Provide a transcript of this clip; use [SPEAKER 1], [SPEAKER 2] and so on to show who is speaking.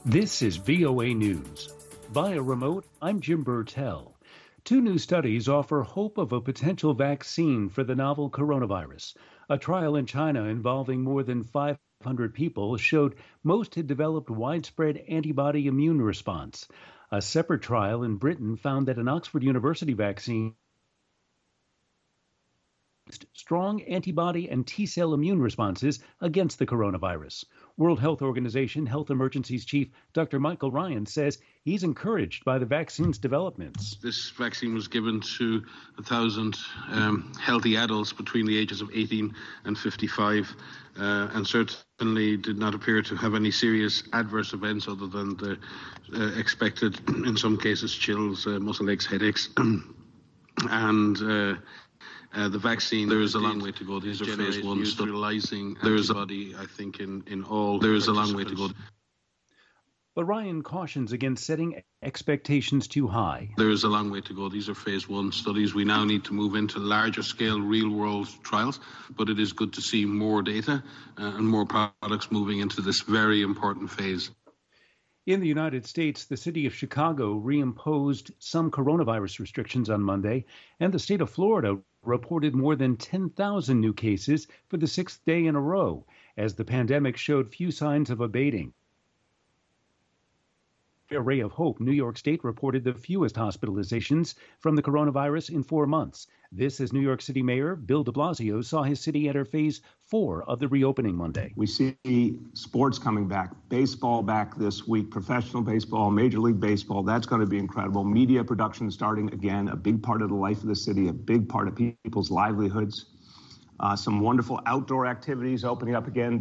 [SPEAKER 1] This is VOA News. Via remote, I'm Jim Burtell. Two new studies offer hope of a potential vaccine for the novel coronavirus. A trial in China involving more than 500 people showed most had developed widespread antibody immune response. A separate trial in Britain found that an Oxford University vaccine strong antibody and T-cell immune responses against the coronavirus. World Health Organization Health Emergencies Chief Dr. Michael Ryan says he's encouraged by the vaccine's developments.
[SPEAKER 2] This vaccine was given to 1,000 healthy adults between the ages of 18 and 55 and certainly did not appear to have any serious adverse events other than the expected, in some cases, chills, muscle aches, headaches, and the vaccine, there is a long way to go. These are phase 1 sterilizing. There is a body, I think, in all. There is a long way to go.
[SPEAKER 1] But Ryan cautions against setting expectations too high.
[SPEAKER 2] There is a long way to go. These are phase 1 studies. We now need to move into larger scale real-world trials, but it is good to see more data and more products moving into this very important phase.
[SPEAKER 1] In the United States, the city of Chicago reimposed some coronavirus restrictions on Monday, and the state of Florida reported more than 10,000 new cases for the sixth day in a row, as the pandemic showed few signs of abating. A ray of hope, New York State reported the fewest hospitalizations from the coronavirus in 4 months. This as New York City Mayor Bill de Blasio saw his city enter phase 4 of the reopening Monday.
[SPEAKER 3] We see sports coming back, baseball back this week, professional baseball, Major League Baseball. That's going to be incredible. Media production starting again, a big part of the life of the city, a big part of people's livelihoods. Some wonderful outdoor activities opening up again.